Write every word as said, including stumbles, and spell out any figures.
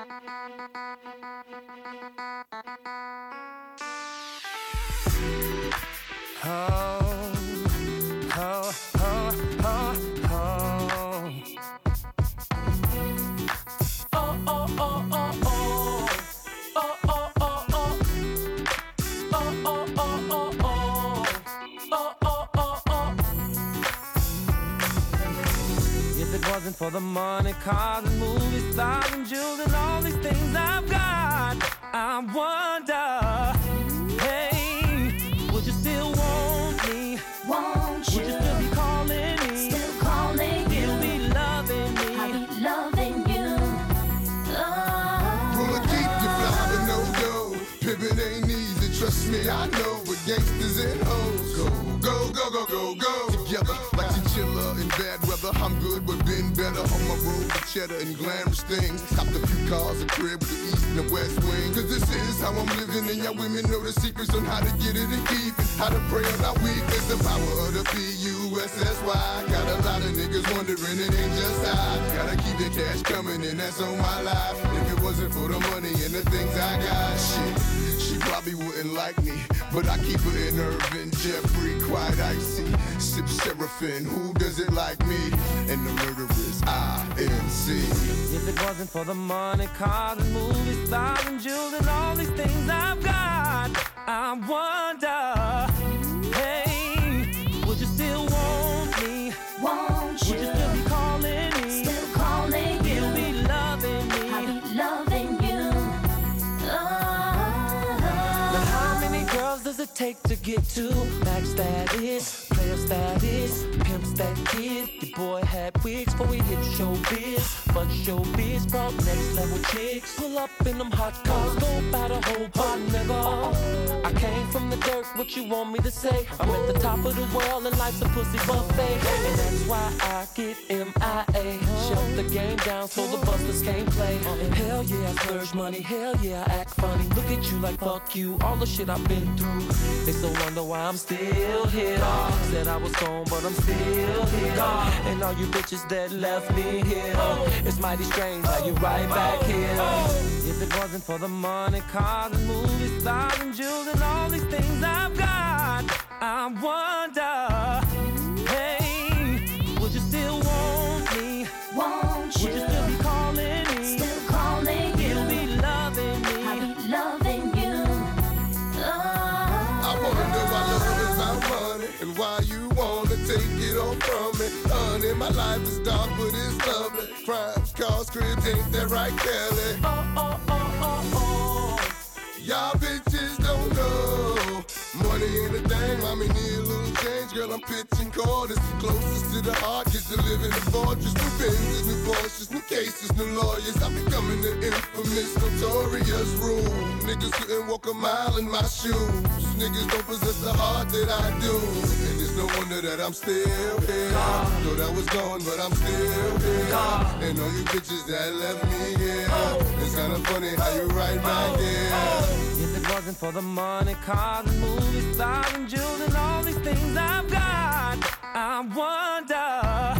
Oh, oh, oh, oh, oh. Oh, oh, oh, oh, oh. Oh, oh, oh, oh. Oh, oh, oh, oh, oh. Oh, oh, oh, oh. If it wasn't for the money, cars and movies, stars and jewels and all these things I've got, I wonder, hey, would you still want me? Won't you? Would you still be calling me? Still calling you? You'll be loving me. I'll be loving you. Oh. Pull a keep you fly with no dough. Pimpin' ain't easy, trust me, I know. But gangsters and hoes go, go, go, go, go, go. Together like chinchilla in bad weather. I'm good, but been better on my road with cheddar and glamorous things. Stopped a few cars, a crib with the east and the west wing. Cause this is how I'm living, and y'all women know the secrets on how to get it and keep it. How to pray on our weakness, the power of the P U S S Y. Got a lot of niggas wondering, it ain't just I. Gotta keep the cash coming, and that's on my life. If it wasn't for the money and the things I got, shit, she probably wouldn't like me. But I keep her in Irvin, Jeffrey, quite icy. Sip Seraphim, who does it like me? And the murderers, I N C. If it wasn't for the money, cars and movies, stars and jewels and all these things I've got, I wonder, hey, would you still want me? Won't you? Would you still be calling me? Still calling you? You'll be loving me. I'll be loving you. Oh. Now how many girls does it take to get to max status, player status, pimp stat kid? Your boy had wigs before he hit showbiz, but showbiz brought next level chicks. Pull up in them hot cars, go by the whole pot, nigga. I came from the dirt, what you want me to say? I'm at the top of the world and life's a pussy buffet, and that's why I get M I A. Shut the game down so the busters can't play. Hell yeah, I splurge money, hell yeah, I act funny. Look at you like fuck you, all the shit I've been through. They still wonder why I'm still here. Said I was gone, but I'm still here. And all you bitches that left me here, it's mighty strange how you right back here. If it wasn't for the money, cars and movies, stars and jewels and all these things I've got, I wonder, hey, would you still want me? Won't you? Would you still be calling me? Still calling you? You'll be loving me. I'll be loving you. Oh. I wanna know why love is about money, and why you wanna take it all from me. Honey, my life is dark, but it's lovely. Crimes, cars, cribs, ain't that right, Kelly? Oh, oh, oh, oh, oh. Y'all bitches don't know. Money ain't a thing, mommy need a little change. Girl, I'm pitching quarters, the closest to the heart. Get to live in the fortress, new Benzes, new Porsches, new cases, new lawyers. I'm becoming the infamous, notorious rule. Niggas couldn't walk a mile in my shoes. Niggas don't possess the heart that I do. And it's no wonder that I'm still here. Thought I was gone, but I'm still here. And all you bitches that left me here, it's kinda funny how you right back here. If it wasn't for the money, cars and movies, stars and jewels and all these things I've got, I wonder,